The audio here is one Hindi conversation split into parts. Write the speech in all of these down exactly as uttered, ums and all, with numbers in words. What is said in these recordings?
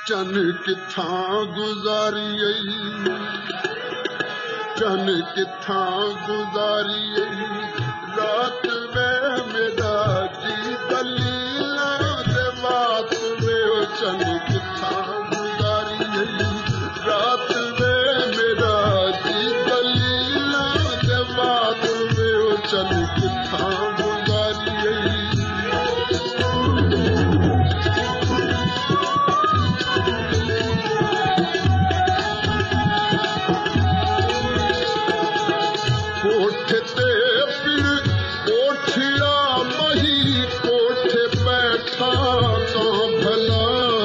चन किथां गुज़ारी चन किथां गुज़ारी रात में मेरा जी दलीला दे बात में चन किथां गुज़ारी रात में मेरा जी दलीला दे बात में चन किथां गुज़ारी कोठे ते पिड़ कोठिया मही कोठे बैठा तो भला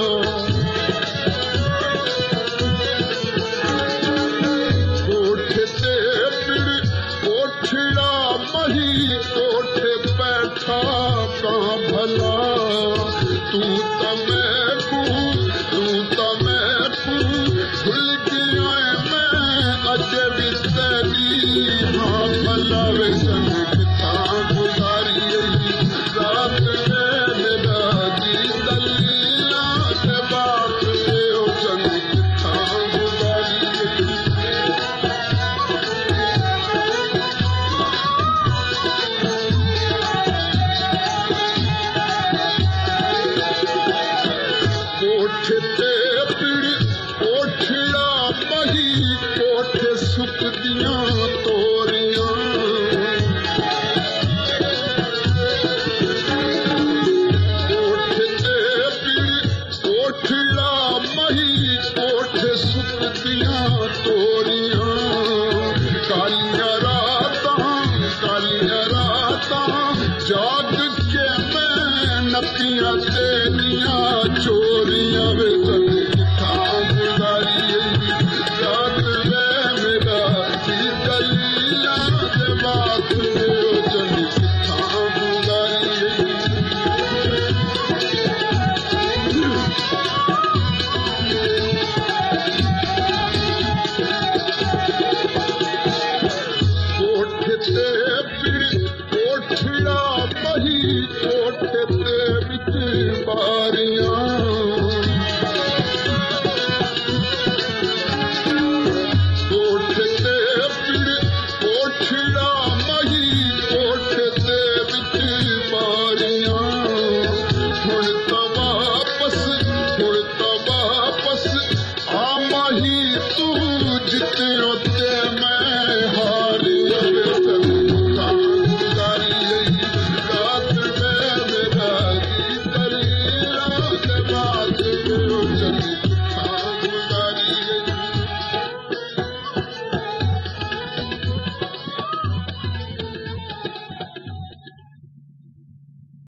कोठे ते पिड़ कोठिया मही कोठे बैठा तो भला तू तमें तू तू तमें तू भूल गया मैं अजे भी तेरी हाँ भला वे चन किथां गुज़ारी रात में मेरा जी दलीला दे बात में चन किथां गुज़ारी कोठे ते पिड़ कोठिया मही कोठे सुख दिया तोरिया कोठे ते पिड़ कोठिया मही कोठे सुख दिया तोरिया कालिया राता कालिया राता जाग के मैं नकिया तेरिया चोरिया वे चन किथां गुज़ारी रात में मेरा जी दलीला दे बात में चन किथां गुज़ारी कोठे ते पिड़ कोठिया मही कोठे ते विच बारियां